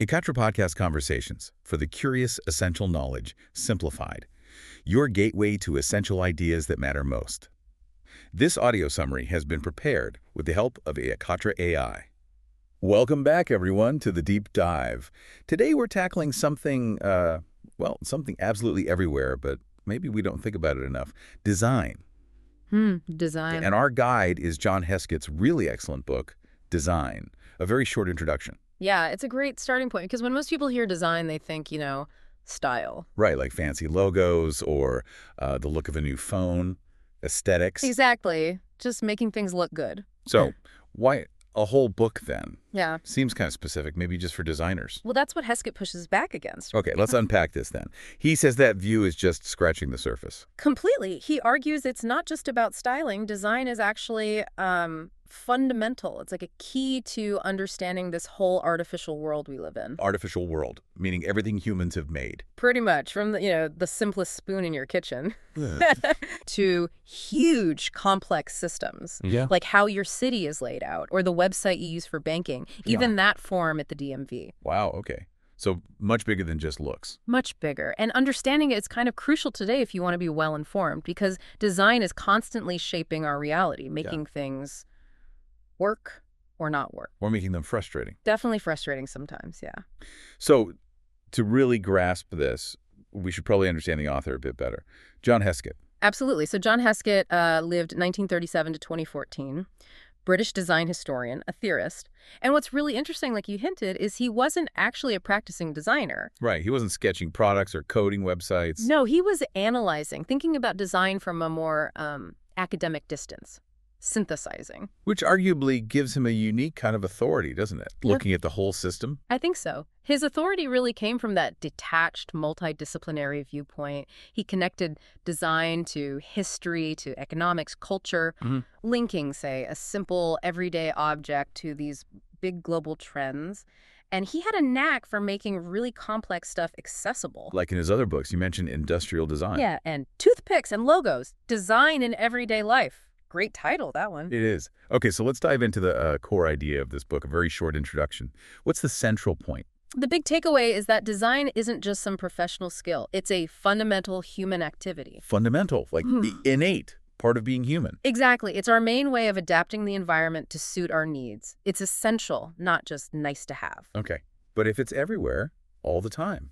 Ekatra Podcast Conversations for the curious essential knowledge simplified. Your gateway to essential ideas that matter most. This audio summary has been prepared with the help of Ekatra AI. Welcome back, everyone, to the Deep Dive. Today we're tackling something, something absolutely everywhere, but maybe we don't think about it enough. Design. Design. And our guide is John Heskett's really excellent book, Design, a very short introduction. Yeah, it's a great starting point because when most people hear design, they think, style. Right, like fancy logos or the look of a new phone, aesthetics. Exactly. Just making things look good. So why a whole book then? Yeah. Seems kind of specific, maybe just for designers. Well, that's what Heskett pushes back against. Okay, let's unpack this then. He says that view is just scratching the surface. Completely. He argues it's not just about styling. Design is actually fundamental. It's like a key to understanding this whole artificial world we live in. Artificial world, meaning everything humans have made. Pretty much, from the simplest spoon in your kitchen to huge complex systems. Yeah. Like how your city is laid out or the website you use for banking, even that form at the DMV. Wow, okay. So much bigger than just looks. Much bigger. And understanding it is kind of crucial today if you want to be well informed because design is constantly shaping our reality, making things work or not work. Or making them frustrating. Definitely frustrating sometimes, yeah. So to really grasp this, we should probably understand the author a bit better. John Heskett. Absolutely. So John Heskett lived 1937 to 2014, British design historian, a theorist. And what's really interesting, like you hinted, is he wasn't actually a practicing designer. Right. He wasn't sketching products or coding websites. No, he was analyzing, thinking about design from a more academic distance. Synthesizing. Which arguably gives him a unique kind of authority, doesn't it? Yeah. Looking at the whole system. I think so. His authority really came from that detached, multidisciplinary viewpoint. He connected design to history, to economics, culture, linking, say, a simple everyday object to these big global trends. And he had a knack for making really complex stuff accessible. Like in his other books, you mentioned industrial design. Yeah, and toothpicks and logos. Design in everyday life. Great title, that one. It is. Okay, so let's dive into the core idea of this book, a very short introduction. What's the central point? The big takeaway is that design isn't just some professional skill. It's a fundamental human activity. Fundamental, like innate, part of being human. Exactly. It's our main way of adapting the environment to suit our needs. It's essential, not just nice to have. Okay, but if it's everywhere, all the time,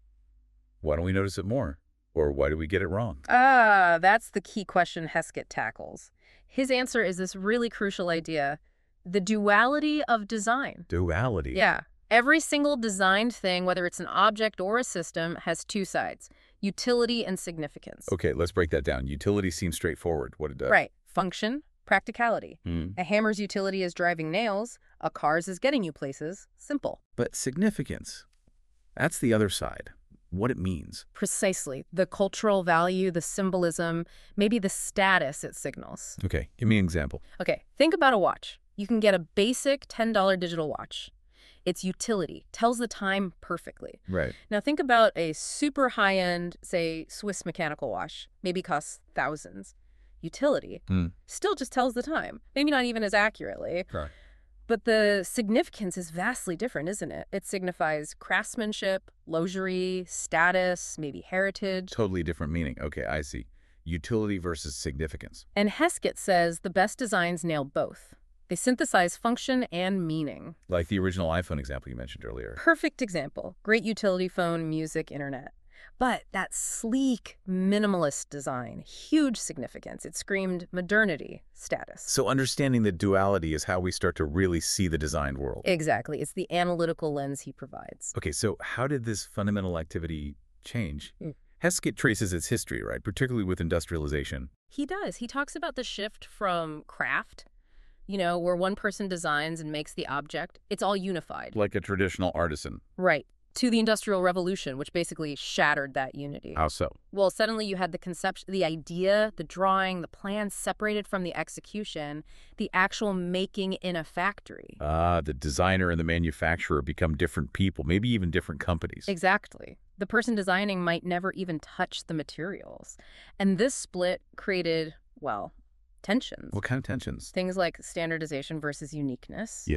why don't we notice it more? Or why do we get it wrong? That's the key question Heskett tackles. His answer is this really crucial idea, the duality of design. Duality. Yeah. Every single designed thing, whether it's an object or a system, has two sides, utility and significance. Okay, let's break that down. Utility seems straightforward, what it does. Right. Function, practicality. A hammer's utility is driving nails. A car's is getting you places. Simple. But significance, that's the other side. What it means. Precisely. The cultural value, the symbolism, maybe the status it signals. Okay, give me an example. Okay, think about a watch. You can get a basic $10 digital watch. Its utility tells the time perfectly. Right. Now think about a super high-end, say, Swiss mechanical watch. Maybe costs thousands. Utility still just tells the time. Maybe not even as accurately. Right. But the significance is vastly different, isn't it? It signifies craftsmanship, luxury, status, maybe heritage. Totally different meaning. Okay, I see. Utility versus significance. And Heskett says the best designs nail both. They synthesize function and meaning. Like the original iPhone example you mentioned earlier. Perfect example. Great utility phone, music, internet. But that sleek, minimalist design, huge significance. It screamed modernity, status. So understanding the duality is how we start to really see the designed world. Exactly. It's the analytical lens he provides. Okay, so how did this fundamental activity change? Heskett traces its history, right? Particularly with industrialization. He does. He talks about the shift from craft, where one person designs and makes the object. It's all unified. Like a traditional artisan. Right. To the Industrial Revolution, which basically shattered that unity. How so? Well, suddenly you had the conception, the idea, the drawing, the plan separated from the execution, the actual making in a factory. The designer and the manufacturer become different people, maybe even different companies. Exactly. The person designing might never even touch the materials. And this split created, tensions. What kind of tensions? Things like standardization versus uniqueness. Yeah.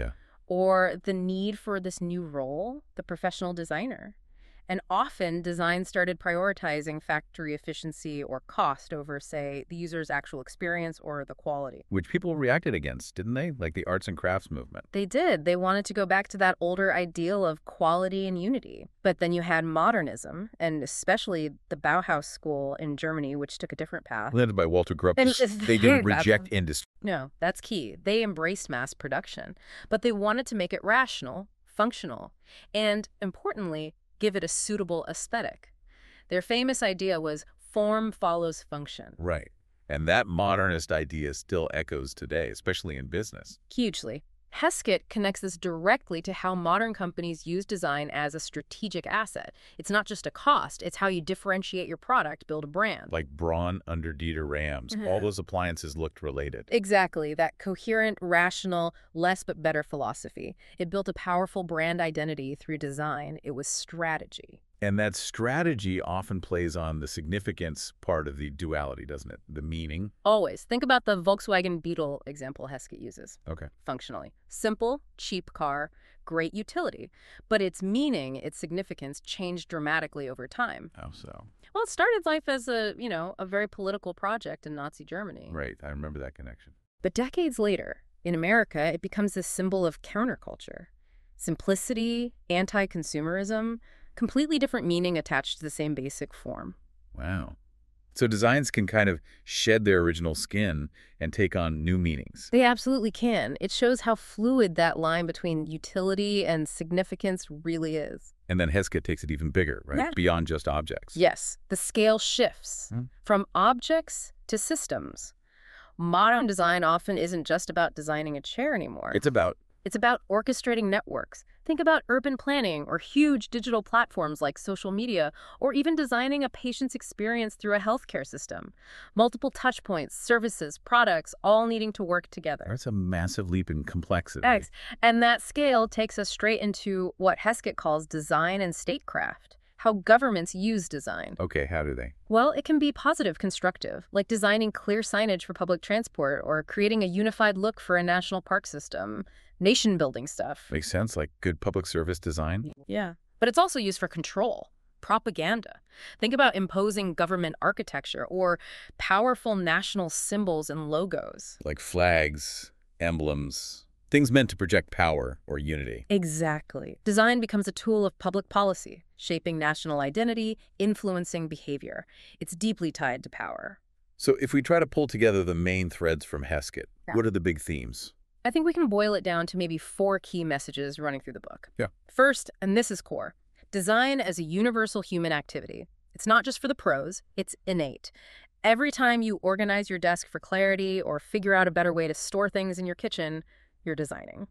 or the need for this new role, the professional designer. And often, design started prioritizing factory efficiency or cost over, say, the user's actual experience or the quality. Which people reacted against, didn't they? Like the arts and crafts movement. They did. They wanted to go back to that older ideal of quality and unity. But then you had modernism, and especially the Bauhaus school in Germany, which took a different path. Led by Walter And Gropius. They didn't reject industry. No, that's key. They embraced mass production, but they wanted to make it rational, functional, and, importantly, give it a suitable aesthetic. Their famous idea was form follows function. Right. And that modernist idea still echoes today, especially in business. Hugely. Heskett connects this directly to how modern companies use design as a strategic asset. It's not just a cost, it's how you differentiate your product, build a brand. Like Braun under Dieter Rams. All those appliances looked related. Exactly, that coherent, rational, less but better philosophy. It built a powerful brand identity through design. It was strategy. And that strategy often plays on the significance part of the duality, doesn't it? The meaning. Always. Think about the Volkswagen Beetle example Heskett uses. Okay. Functionally. Simple, cheap car, great utility. But its meaning, its significance changed dramatically over time. How so? Well, it started life as a very political project in Nazi Germany. Right. I remember that connection. But decades later, in America, it becomes a symbol of counterculture. Simplicity, anti-consumerism, completely different meaning attached to the same basic form. Wow. So designs can kind of shed their original skin and take on new meanings. They absolutely can. It shows how fluid that line between utility and significance really is. And then Heskett takes it even bigger, right? Yeah. Beyond just objects. Yes, the scale shifts from objects to systems. Modern design often isn't just about designing a chair anymore. It's about orchestrating networks. Think about urban planning or huge digital platforms like social media, or even designing a patient's experience through a healthcare system. Multiple touch points, services, products, all needing to work together. That's a massive leap in complexity. And that scale takes us straight into what Heskett calls design and statecraft. How governments use design. Okay, how do they? Well, it can be positive, constructive, like designing clear signage for public transport or creating a unified look for a national park system. Nation-building stuff. Makes sense, like good public service design. Yeah. But it's also used for control, propaganda. Think about imposing government architecture or powerful national symbols and logos. Like flags, emblems, things meant to project power or unity. Exactly. Design becomes a tool of public policy, shaping national identity, influencing behavior. It's deeply tied to power. So if we try to pull together the main threads from Heskett, what are the big themes? I think we can boil it down to maybe 4 key messages running through the book. Yeah. First, and this is core, design as a universal human activity. It's not just for the pros, it's innate. Every time you organize your desk for clarity or figure out a better way to store things in your kitchen, you're designing.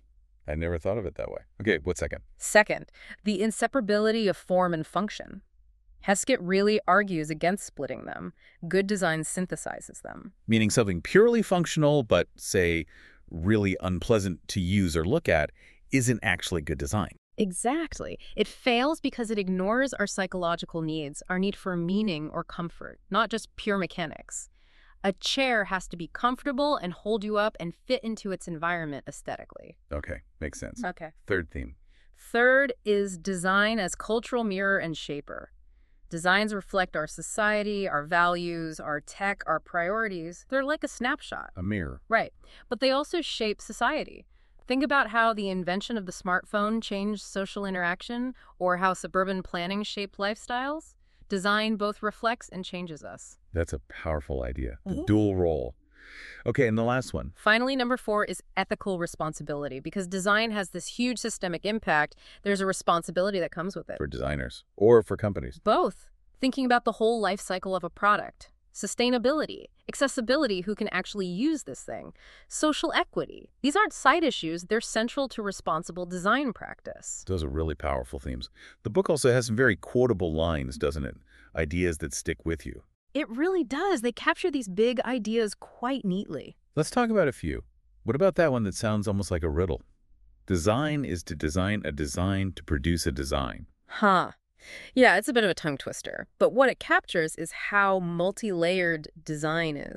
I never thought of it that way. Okay, what's second? Second, the inseparability of form and function. Heskett really argues against splitting them. Good design synthesizes them. Meaning something purely functional, but, say, really unpleasant to use or look at, isn't actually good design. Exactly. It fails because it ignores our psychological needs, our need for meaning or comfort, not just pure mechanics. A chair has to be comfortable and hold you up and fit into its environment aesthetically. Okay, makes sense. Okay. Third theme. Third is design as cultural mirror and shaper. Designs reflect our society, our values, our tech, our priorities. They're like a snapshot. A mirror. Right. But they also shape society. Think about how the invention of the smartphone changed social interaction, or how suburban planning shaped lifestyles. Design both reflects and changes us. That's a powerful idea. The dual role. Okay, and the last one. Finally, number 4 is ethical responsibility. Because design has this huge systemic impact, there's a responsibility that comes with it. For designers or for companies. Both. Thinking about the whole life cycle of a product. Sustainability, accessibility, who can actually use this thing, social equity. These aren't side issues, they're central to responsible design practice. Those are really powerful themes. The book also has some very quotable lines, doesn't it? Ideas that stick with you. It really does. They capture these big ideas quite neatly. Let's talk about a few. What about that one that sounds almost like a riddle? Design is to design a design to produce a design. Huh. Yeah, it's a bit of a tongue twister. But what it captures is how multi-layered design is.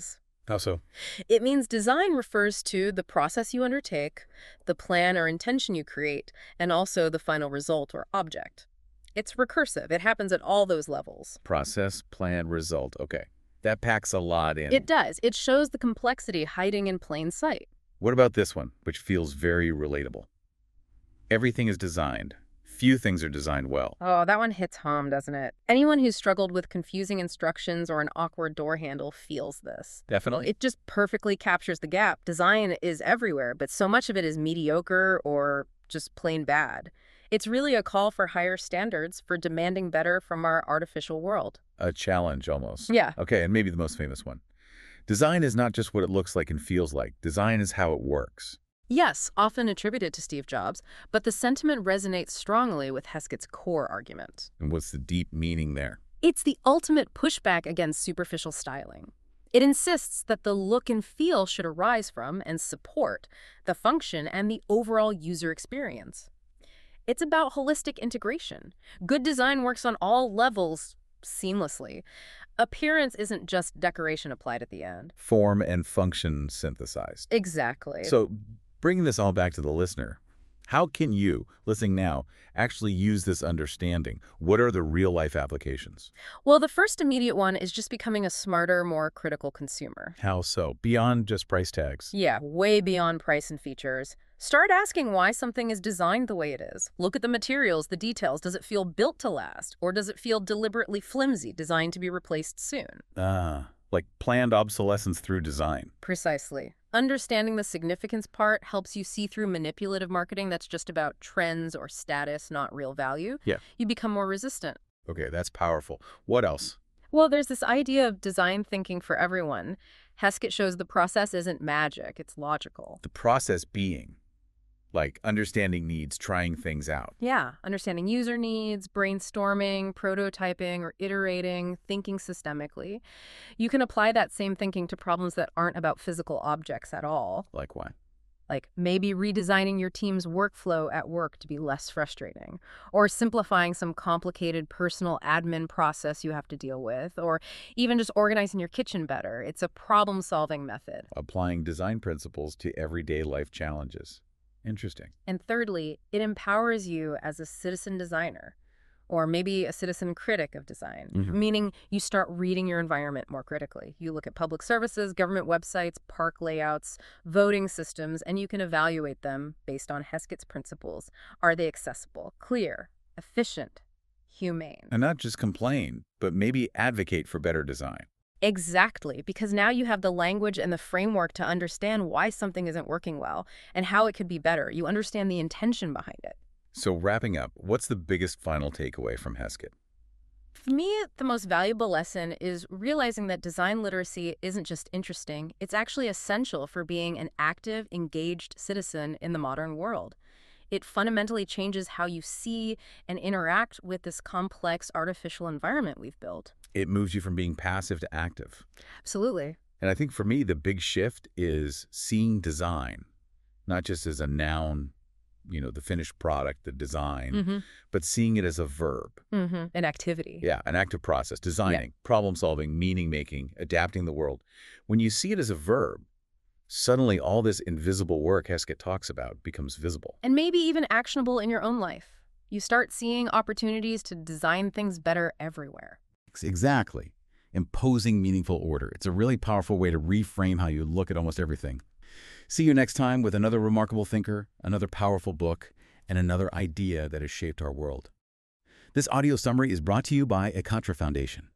How so? It means design refers to the process you undertake, the plan or intention you create, and also the final result or object. It's recursive. It happens at all those levels. Process, plan, result. Okay. That packs a lot in. It does. It shows the complexity hiding in plain sight. What about this one, which feels very relatable? Everything is designed. Few things are designed well. Oh, that one hits home, doesn't it? Anyone who's struggled with confusing instructions or an awkward door handle feels this. Definitely. It just perfectly captures the gap. Design is everywhere, but so much of it is mediocre or just plain bad. It's really a call for higher standards, for demanding better from our artificial world. A challenge, almost. Yeah. Okay, and maybe the most famous one. Design is not just what it looks like and feels like. Design is how it works. Yes, often attributed to Steve Jobs, but the sentiment resonates strongly with Heskett's core argument. And what's the deep meaning there? It's the ultimate pushback against superficial styling. It insists that the look and feel should arise from and support the function and the overall user experience. It's about holistic integration. Good design works on all levels seamlessly. Appearance isn't just decoration applied at the end. Form and function synthesized. Exactly. So, bringing this all back to the listener, how can you, listening now, actually use this understanding? What are the real-life applications? Well, the first immediate one is just becoming a smarter, more critical consumer. How so? Beyond just price tags. Yeah, way beyond price and features. Start asking why something is designed the way it is. Look at the materials, the details. Does it feel built to last? Or does it feel deliberately flimsy, designed to be replaced soon? Like planned obsolescence through design. Precisely. Understanding the significance part helps you see through manipulative marketing that's just about trends or status, not real value. Yeah. You become more resistant. Okay, that's powerful. What else? Well, there's this idea of design thinking for everyone. Heskett shows the process isn't magic, it's logical. The process being, like understanding needs, trying things out. Yeah, understanding user needs, brainstorming, prototyping, or iterating, thinking systemically. You can apply that same thinking to problems that aren't about physical objects at all. Like what? Like maybe redesigning your team's workflow at work to be less frustrating, or simplifying some complicated personal admin process you have to deal with, or even just organizing your kitchen better. It's a problem-solving method. Applying design principles to everyday life challenges. Interesting. And thirdly, it empowers you as a citizen designer, or maybe a citizen critic of design, meaning you start reading your environment more critically. You look at public services, government websites, park layouts, voting systems, and you can evaluate them based on Heskett's principles. Are they accessible, clear, efficient, humane? And not just complain, but maybe advocate for better design. Exactly, because now you have the language and the framework to understand why something isn't working well and how it could be better. You understand the intention behind it. So wrapping up, what's the biggest final takeaway from Heskett? For me, the most valuable lesson is realizing that design literacy isn't just interesting, it's actually essential for being an active, engaged citizen in the modern world. It fundamentally changes how you see and interact with this complex artificial environment we've built. It moves you from being passive to active. Absolutely. And I think for me, the big shift is seeing design, not just as a noun, the finished product, the design, but seeing it as a verb. An activity. Yeah, an active process, designing, problem solving, meaning making, adapting the world. When you see it as a verb, suddenly all this invisible work Heskett talks about becomes visible. And maybe even actionable in your own life. You start seeing opportunities to design things better everywhere. Exactly. Imposing meaningful order. It's a really powerful way to reframe how you look at almost everything. See you next time with another remarkable thinker, another powerful book, and another idea that has shaped our world. This audio summary is brought to you by Ekatra Foundation.